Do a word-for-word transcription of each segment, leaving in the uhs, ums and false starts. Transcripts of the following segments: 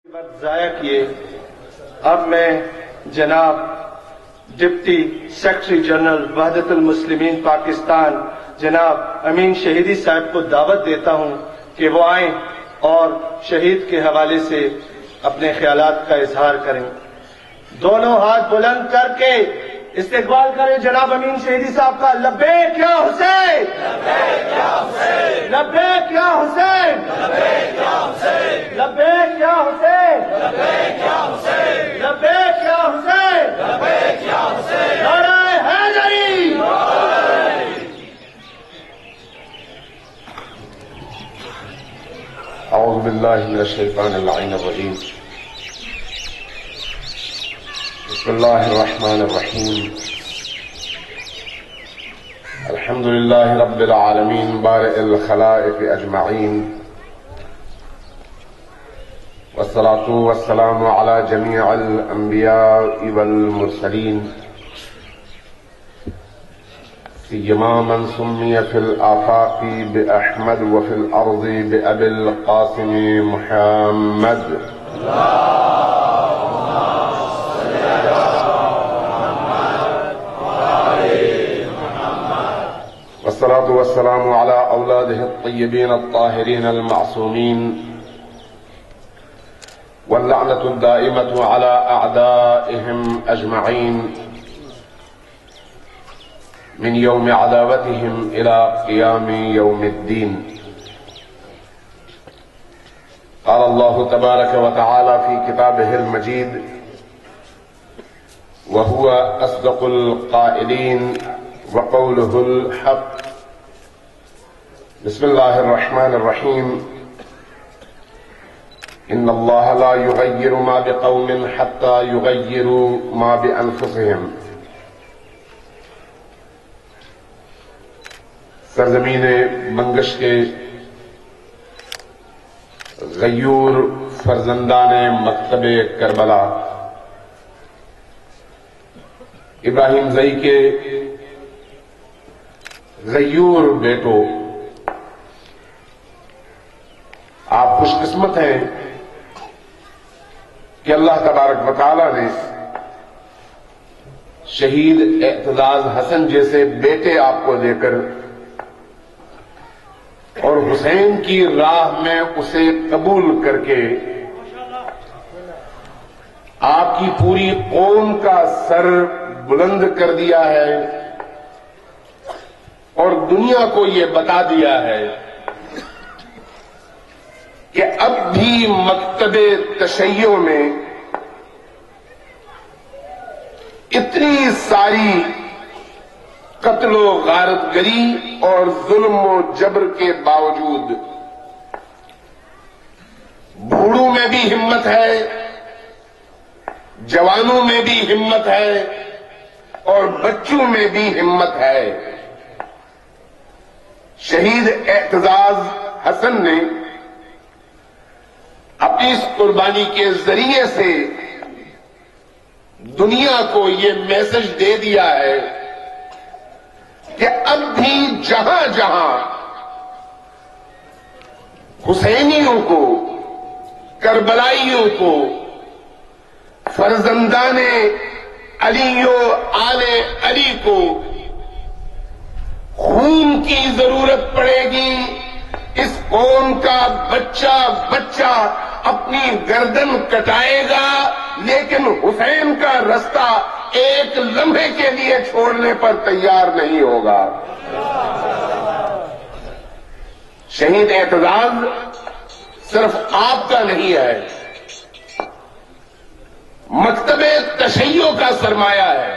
وقت ضائع کیے. اب میں جناب ڈپٹی سیکرٹری جنرل وحدت المسلمین پاکستان جناب امین شہیدی صاحب کو دعوت دیتا ہوں کہ وہ آئیں اور شہید کے حوالے سے اپنے خیالات کا اظہار کریں. دونوں ہاتھ بلند کر کے استقبال کریں جناب امین شہیدی صاحب کا. لبیک یا حسین، لبیک یا حسین، لبیک یا حسین، لبیک یا حسین، لبیک یا حسین، لبیک یا حسین، لبیک یا حسین، لبیک یا حسین. نعرہ حیدری. اعوذ باللہ من الشیطان اللعین الرجیم. بسم اللہ الرحمن الرحیم. الحمد للہ رب العالمین بارئ الخلائق اجمعین، والصلاة والسلام علی جمیع الانبیاء والمرسلین، سیما من سمی فی الآفاق بأحمد وفی الارض بأبی القاسم محمد. والصلاة والسلام على أولاده الطيبين الطاهرين المعصومين، واللعنة الدائمة على أعدائهم أجمعين من يوم عداوتهم إلى قيام يوم الدين. قال الله تبارك وتعالى في كتابه المجيد وهو أصدق القائلين وقوله الحق. بسم الله الرحمن الرحيم. إن الله لا يغير ما بقوم حتى يغيروا ما بأنفسهم. سرزمین منگش کے غیور فرزندان مکتب کربلا ابراہیم زئی کے غیور بیٹو، آپ خوش قسمت ہیں کہ اللہ تبارک و تعالی نے شہید اعتزاز حسن جیسے بیٹے آپ کو دے کر اور حسین کی راہ میں اسے قبول کر کے آپ کی پوری قوم کا سر بلند کر دیا ہے اور دنیا کو یہ بتا دیا ہے کہ اب بھی مکتب تشیع میں اتنی ساری قتل و غارت گری اور ظلم و جبر کے باوجود بوڑھوں میں بھی ہمت ہے، جوانوں میں بھی ہمت ہے اور بچوں میں بھی ہمت ہے. شہید اعتزاز حسن نے اپنی اس قربانی کے ذریعے سے دنیا کو یہ میسج دے دیا ہے کہ اب بھی جہاں جہاں حسینیوں کو، کربلائیوں کو، فرزندان علی و آل علی کو خون کی ضرورت پڑے گی، اس قوم کا بچہ بچہ اپنی گردن کٹائے گا لیکن حسین کا رستہ ایک لمحے کے لیے چھوڑنے پر تیار نہیں ہوگا. شہید اعتزاز صرف آپ کا نہیں ہے، مکتب تشیع کا سرمایہ ہے.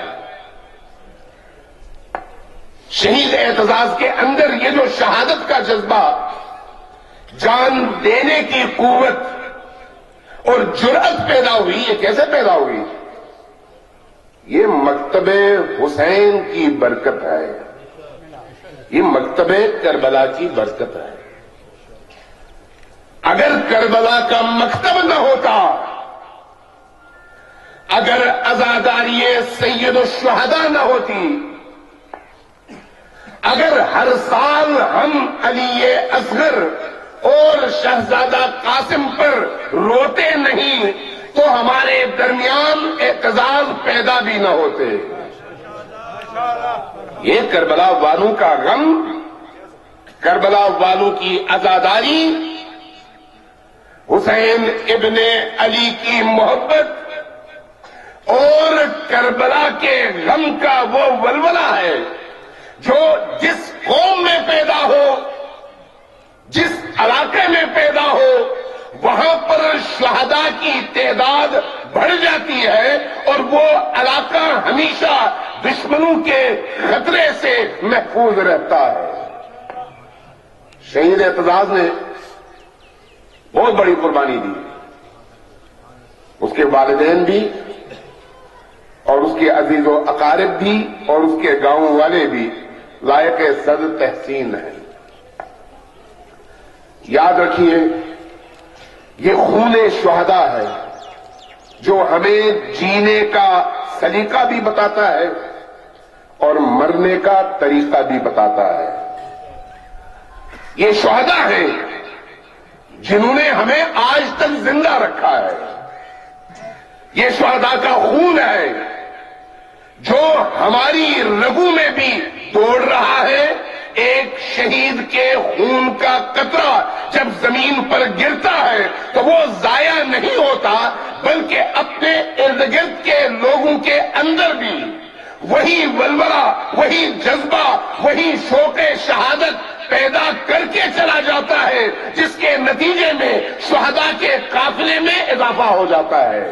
شہید اعتزاز کے اندر یہ جو شہادت کا جذبہ، جان دینے کی قوت اور جرأت پیدا ہوئی، یہ کیسے پیدا ہوئی؟ یہ مکتب حسین کی برکت ہے، یہ مکتب کربلا کی برکت ہے. اگر کربلا کا مکتب نہ ہوتا، اگر عزاداری سید الشہداء نہ ہوتی، اگر ہر سال ہم علی اصغر اور شہزادہ قاسم پر روتے نہیں تو ہمارے درمیان اعتزاز پیدا بھی نہ ہوتے۔ یہ کربلا والوں کا غم، کربلا والوں کی عزاداری، حسین ابن علی کی محبت اور کربلا کے غم کا وہ ولولہ ہے جو جس قوم میں پیدا ہو، جس علاقے میں پیدا ہو، وہاں پر شہداء کی تعداد بڑھ جاتی ہے اور وہ علاقہ ہمیشہ دشمنوں کے خطرے سے محفوظ رہتا ہے۔ شہید اعتزاز نے بہت بڑی قربانی دی، اس کے والدین بھی اور اس کے عزیز و اقارب بھی اور اس کے گاؤں والے بھی لائق صد تحسین ہیں۔ یاد رکھیے، یہ خون شہداء ہے جو ہمیں جینے کا سلیقہ بھی بتاتا ہے اور مرنے کا طریقہ بھی بتاتا ہے۔ یہ شہداء ہیں جنہوں نے ہمیں آج تک زندہ رکھا ہے۔ یہ شہداء کا خون ہے جو ہماری رگوں میں بھی دوڑ رہا ہے۔ ایک شہید کے خون کا قطرہ جب زمین پر گرتا ہے تو وہ ضائع نہیں ہوتا، بلکہ اپنے ارد گرد کے لوگوں کے اندر بھی وہی ولولہ، وہی جذبہ، وہی شوق شہادت پیدا کر کے چلا جاتا ہے، جس کے نتیجے میں شہداء کے قافلے میں اضافہ ہو جاتا ہے۔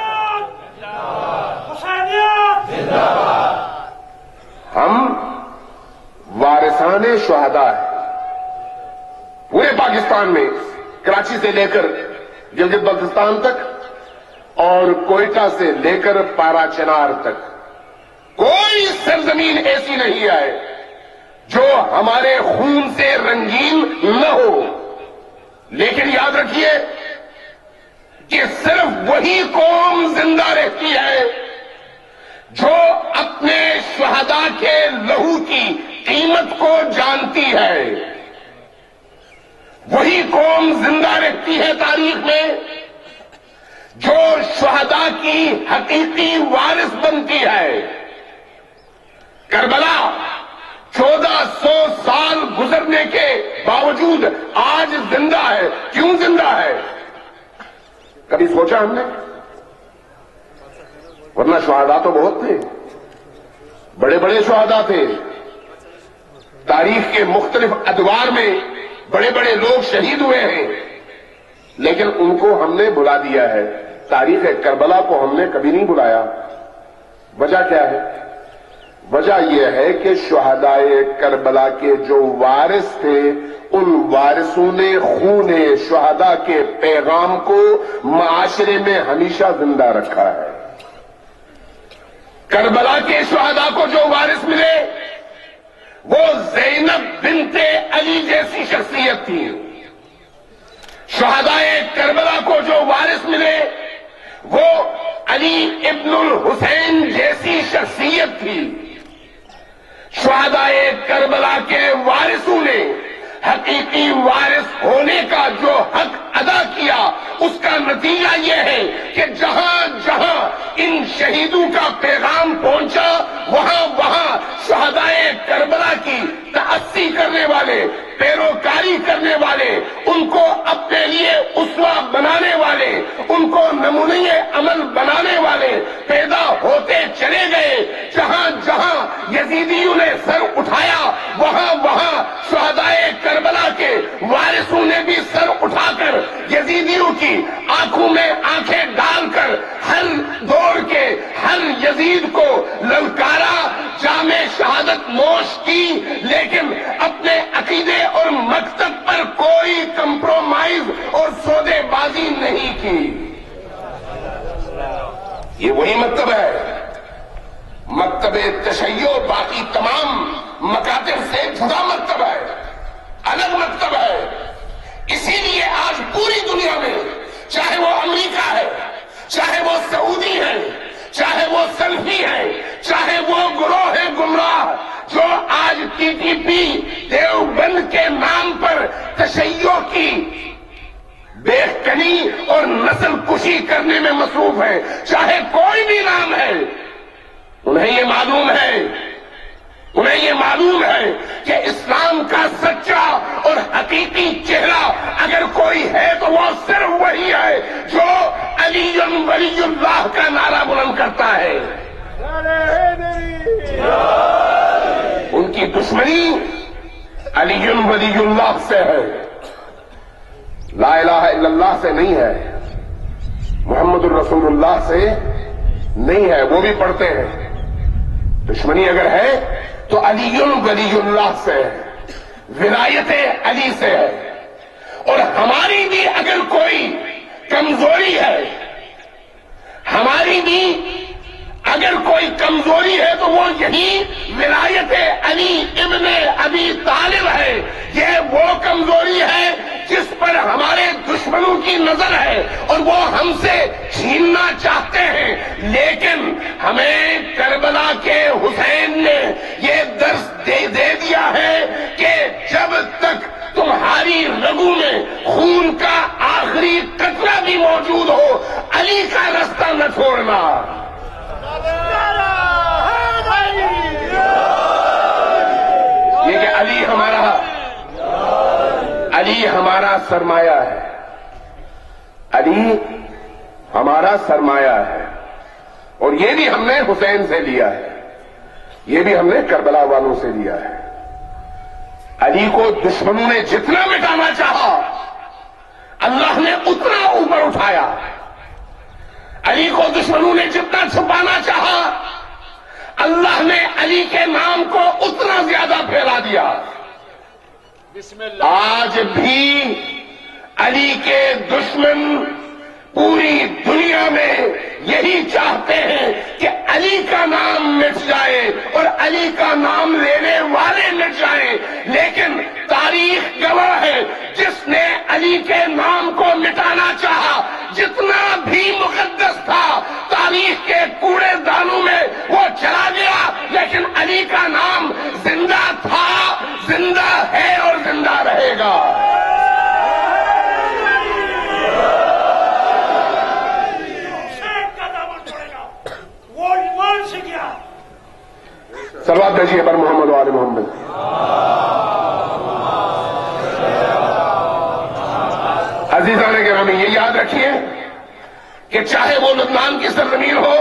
ہم وارثان شہداء ہیں۔ پورے پاکستان میں کراچی سے لے کر گلگت بلتستان تک اور کوئٹہ سے لے کر پارا چنار تک کوئی سرزمین ایسی نہیں ہے جو ہمارے خون سے رنگین نہ ہو، لیکن یاد رکھیے کہ صرف وہی قوم زندہ رہتی ہے جو اپنے شہداء کے لہو کی قیمت کو جانتی ہے۔ وہی قوم زندہ رہتی ہے تاریخ میں جو شہداء کی حقیقی وارث بنتی ہے۔ کربلا چودہ سو سال گزرنے کے باوجود آج زندہ ہے۔ کیوں زندہ ہے؟ کبھی سوچا ہم نے؟ ورنہ شہداء تو بہت تھے، بڑے بڑے شہداء تھے، تاریخ کے مختلف ادوار میں بڑے بڑے لوگ شہید ہوئے ہیں، لیکن ان کو ہم نے بلا دیا ہے۔ تاریخ کربلا کو ہم نے کبھی نہیں بلایا۔ وجہ کیا ہے؟ وجہ یہ ہے کہ شہداء کربلا کے جو وارث تھے، ان وارثوں نے خون شہداء کے پیغام کو معاشرے میں ہمیشہ زندہ رکھا ہے۔ کربلا کے شہداء کو جو وارث ملے وہ زینب بنت علی جیسی شخصیت تھی۔ شہداء کربلا کو جو وارث ملے وہ علی ابن الحسین جیسی شخصیت تھی۔ شہداء کربلا کے وارثوں نے حقیقی وارث ہونے کا جو حق ادا کیا، اس کا نتیجہ یہ ہے کہ جہاں جہاں ان شہیدوں کا پیغام پہنچا، وہاں وہاں شہداء کربلا کی تأسی کرنے والے، پیروکاری کرنے والے، ان کو اپنے لیے اسوہ بنانے والے، ان کو نمونۂ عمل بنانے والے پیدا ہوتے چلے گئے۔ جہاں جہاں یزیدیوں نے سر اٹھایا، وہاں وہاں شہداء کربلا کے وارثوں نے بھی سر اٹھا کر یزیدیوں کی آنکھوں میں آنکھیں ڈال کر ہر دور کے ہر یزید کو للکارا، جامِ شہادت نوش کی، لیکن اپنے عقیدے اور مکتب پر کوئی کمپرومائز اور سودے بازی نہیں کی۔ یہ وہی مکتب ہے، مکتب تشیع باقی تمام مکاتب سے جدا مکتب ہے، الگ مکتب ہے۔ اسی لیے آج پوری دنیا میں، چاہے وہ امریکہ ہے، چاہے وہ سعودی ہے، چاہے وہ سلفی ہے، چاہے وہ گروہ گمراہ جو آج ٹی ٹی پی دیوبند کے نام پر تشیع کی بیکنی اور نسل کشی کرنے میں مصروف ہیں، چاہے کوئی بھی نام ہے۔ انہیں یہ معلوم ہے انہیں یہ معلوم ہے کہ اسلام کا سچا اور حقیقی چہرہ اگر کوئی ہے تو وہ صرف وہی ہے جو علی ولی اللہ کا نعرہ بلند کرتا ہے۔ ان کی دشمنی علی ولی اللہ سے ہے، لا الہ الا اللہ سے نہیں ہے، محمد الرسول اللہ سے نہیں ہے، وہ بھی پڑھتے ہیں۔ دشمنی اگر ہے تو علی ولی اللہ سے ہے، ولایت علی سے ہے۔ اور ہماری بھی اگر کوئی کمزوری ہے، ہماری بھی اگر کوئی کمزوری ہے تو وہ یہی ولایت علی ابن ابی طالب ہے۔ یہ وہ کمزوری ہے جس پر ہمارے دشمنوں کی نظر ہے اور وہ ہم سے چھیننا چاہتے ہیں، لیکن ہمیں کربلا کے حسین نے یہ درس دے دے دیا ہے کہ جب تک تمہاری رگوں میں خون کا آخری قطرہ بھی موجود ہو، علی کا رستہ نہ چھوڑنا۔ یہ کہ علی ہمارا علی ہمارا سرمایہ ہے، علی ہمارا سرمایہ ہے، اور یہ بھی ہم نے حسین سے لیا ہے، یہ بھی ہم نے کربلا والوں سے لیا ہے۔ علی کو دشمنوں نے جتنا مٹانا چاہا، اللہ نے اتنا اوپر اٹھایا۔ علی کو دشمنوں نے جتنا چھپانا چاہا، اللہ نے علی کے نام کو اتنا زیادہ پھیلا دیا۔ آج بھی علی کے دشمن پوری دنیا میں یہی چاہتے ہیں کہ علی کا نام مٹ جائے اور علی کا نام لینے والے مٹ جائیں، لیکن تاریخ گواہ ہے جس نے علی کے نام کو مٹانا چاہا، جتنا بھی مقدس تھا تاریخ کے کوڑے دانوں میں وہ چلا گیا، لیکن علی کا نام زندہ تھا، زندہ ہے اور زندہ رہے گا۔ صلوات بھیجیے پر محمد و آل محمد۔ عزیزان گرامی، یہ یاد رکھیے کہ چاہے وہ لبنان کی سرزمین ہو،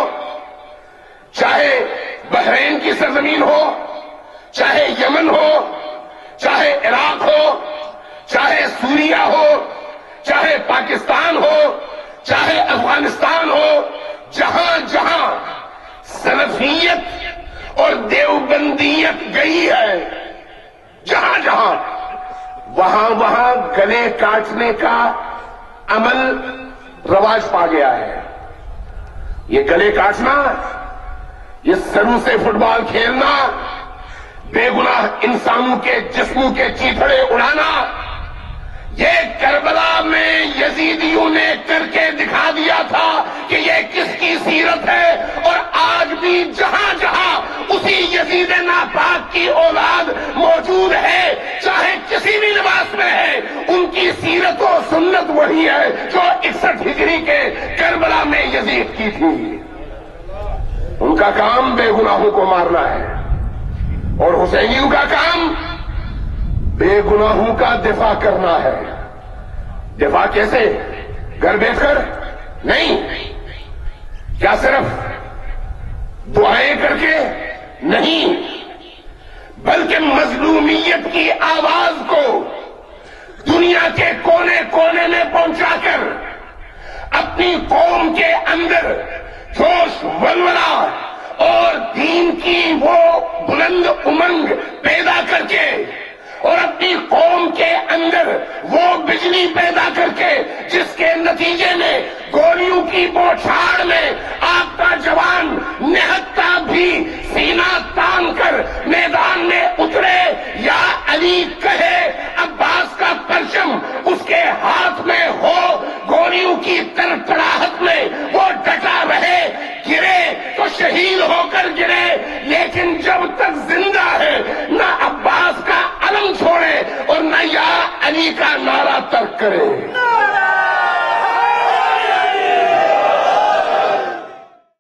چاہے بحرین کی سرزمین ہو، چاہے یمن ہو، چاہے عراق ہو، چاہے سوریا ہو، چاہے پاکستان ہو، چاہے افغانستان ہو، جہاں جہاں سلفیت اور دیوبندیت گئی ہے، جہاں جہاں وہاں وہاں گلے کاٹنے کا عمل رواج پا گیا ہے۔ یہ گلے کاٹنا، یہ سروں سے فٹ بال کھیلنا، بے گناہ انسانوں کے جسموں کے چیتڑے اڑانا، یہ کربلا میں یزیدیوں نے کر کے دکھا دیا تھا کہ یہ کس کی سیرت ہے، اور آج بھی جہاں جہاں اسی یزید ناپاک کی اولاد موجود ہے، چاہے کسی بھی لباس میں ہے، ان کی سیرت و سنت وہی ہے جو اکسٹھ ہجری کے کربلا میں یزید کی تھی۔ ان کا کام بے گناہوں کو مارنا ہے، اور حسینیوں کا کام بے گناہوں کا دفاع کرنا ہے۔ دفاع کیسے؟ گھر بیٹھ کر نہیں، کیا صرف دعائیں کر کے نہیں، بلکہ مظلومیت کی آواز کو دنیا کے کونے کونے میں پہنچا کر اپنی قوم کے اندر جوش ولولہ اور دین کی وہ بلند امنگ پیدا کر کے، اور اپنی قوم کے اندر وہ بجلی پیدا کر کے جس کے نتیجے میں گولیوں کی بوچھاڑ میں آپ کا جوان نہتا بھی سینہ تان کر میدان میں اترے، یا علی کہے، عباس کا پرچم اس کے ہاتھ میں ہو، گولیوں کی تڑتڑاہٹ میں وہ ڈٹا رہے، گرے تو شہید ہو کر گرے، لیکن جب تک زندہ ہے نہ عباس کا علم چھوڑے اور نہ یا علی کا نعرہ ترک کرے۔